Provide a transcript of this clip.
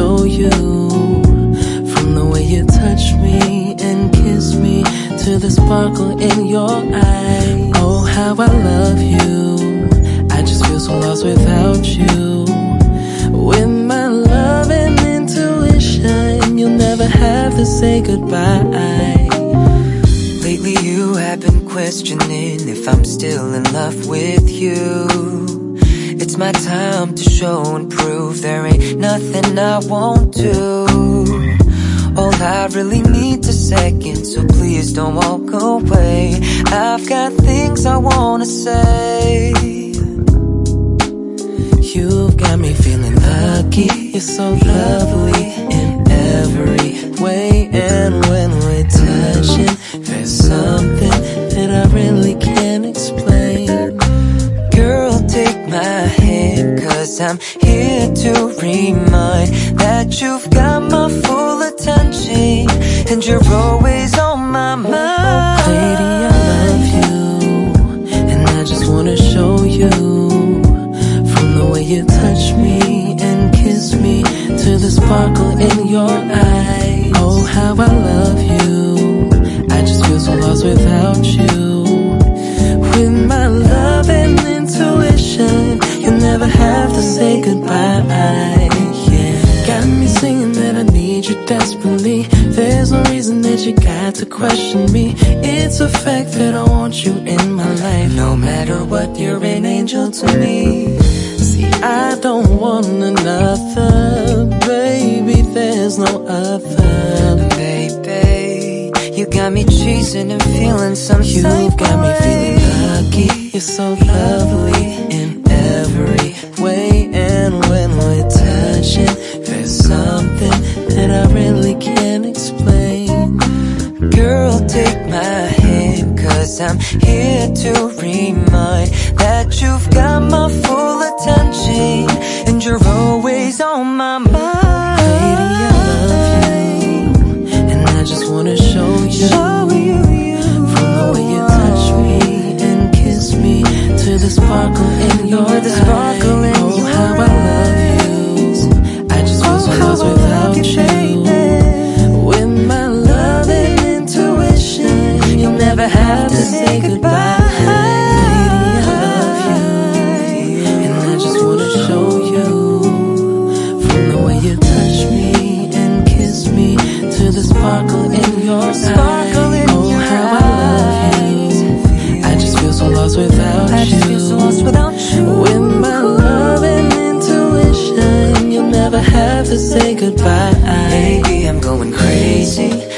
show you. From the way you touch me and kiss me, to the sparkle in your eye. Oh, how I love you. I just feel so lost without you. With my love and intuition, you'll never have to say goodbye. Lately you have been questioning if I'm still in love with you. It's my time to show and prove there ain't nothing I won't do. All I really need is seconds, so please don't walk away. I've got things I wanna say. You've got me feeling lucky. You're so lovely in every way. And when we're touching, there's something that I really can't explain. Girl, take my hand, 'cause I'm here to remind that you've got my full attention, and you're always on my mind. Lady, I love you, and I just wanna show you. From the way you touch me and kiss me, to the sparkle in your eye. Oh, how I love you. I just feel so lost without you. With my love and intuition, you'll never have to say goodbye. Yeah. Got me singing that I need you desperately. There's no reason that you got to question me. It's a fact that I want you in my life. No matter what, you're an angel to me. See, I don't want another, baby, there's no other. Baby, you got me chasing and feeling some type of way. You've got me feeling lucky. You're so lovely in every way. And when we're touching, there's something that I really can't explain. Girl, take my hand, 'cause I'm here to remind that you've got my full attention, and you're always on my mind. Lady, I love you, and I just wanna show you. From the way you touch me and kiss me, to the sparkle in your eye. Oh, how I love you. I just feel so lost without you. With my love and intuition, you'll never have to say goodbye. Lady, I love you, and I just wanna show you. From the way you touch me and kiss me, to the sparkle in your eye. Oh, how I love you. I just feel so lost without you. With my love and intuition, you'll never have to say goodbye. Maybe I'm going crazy,